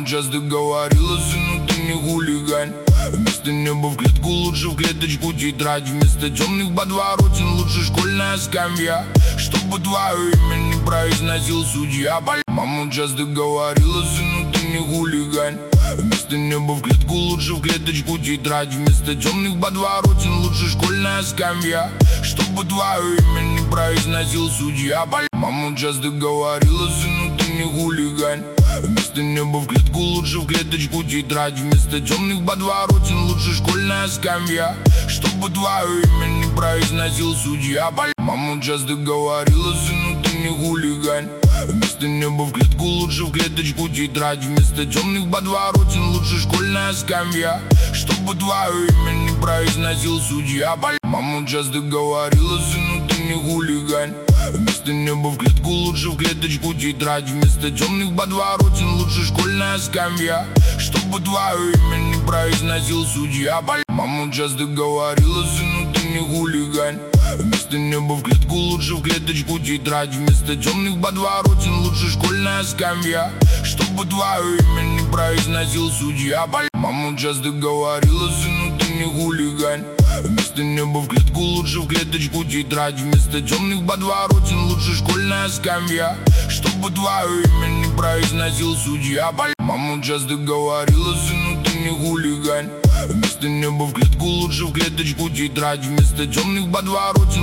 Мама часто говорила: сыну, ты не хулигань. Вместо неба в клетку лучше в клеточку тетрадь. Вместо темных подворотен лучше школьная скамья. Чтобы твое имя не произносил судья. Мама часто говорила: сыну, ты не хулигань. Вместо неба в клетку лучше в клеточку тетрадь. Вместо темных подворотен лучше школьная скамья. Чтобы твое имя не произносил судья. Мама часто говорила: сыну, ты не хулигань. Вместо неба в клетку лучше в клеточку тетрадь. Вместо темных подворотен лучше школьная скамья. Чтобы твое имя не произносил судья. Мама часто говорила: сыну, ты не хулигань. Вместо неба в клетку лучше в клеточку тетрадь. Вместо темных подворотен лучше школьная скамья. Чтобы твое имя не произносил судья. Мама часто говорила: сыну, ты не хулигань. Вместо неба в клетку лучше в клеточку тетрадь. Вместо темных подворотен лучше школьная скамья. Чтобы твое имя не произносил судья. Мама часто говорила: сыну, ты не хулигань. Вместо неба в клетку лучше в клеточку тетрадь. Вместо темных подворотен лучше школьная скамья. Чтобы твое имя не произносил судья. Мама часто говорила: сыну, ты не хулигань. Вместо неба в клетку лучше в клеточку тетрадь. Вместо темных подворотен лучше школьная скамья. Чтобы твое имя не произносил судья. Мама часто говорила: сыну, ты не хулигань. Вместо неба в клетку лучше в клеточку тетрадь. Вместо темных подворотен